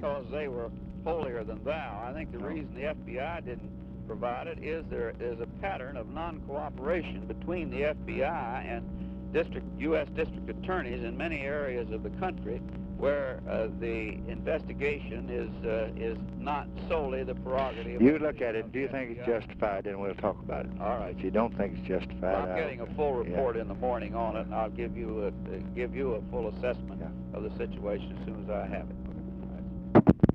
because they were holier than thou. I think the reason the FBI didn't provide it is there is a pattern of non-cooperation between the FBI and U.S. district attorneys in many areas of the country where the investigation is not solely the prerogative. You look at it, and do you think it's justified, then we'll talk about it. All right. If you don't think it's justified, well, I'm getting a full report in the morning on it, and I'll give you a full assessment of the situation as soon as I have it.